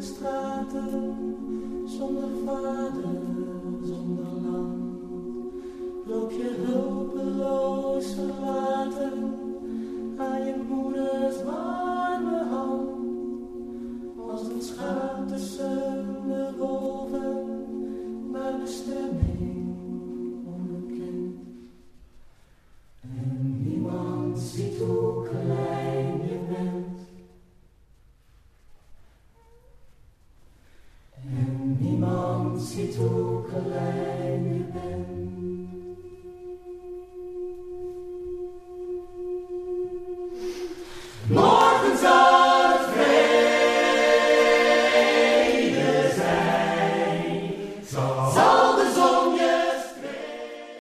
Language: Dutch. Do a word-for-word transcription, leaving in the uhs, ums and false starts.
straten, zonder vader, zonder land. Loop je hulpeloos verlaten aan je moeders warme hand, als een schaap tussen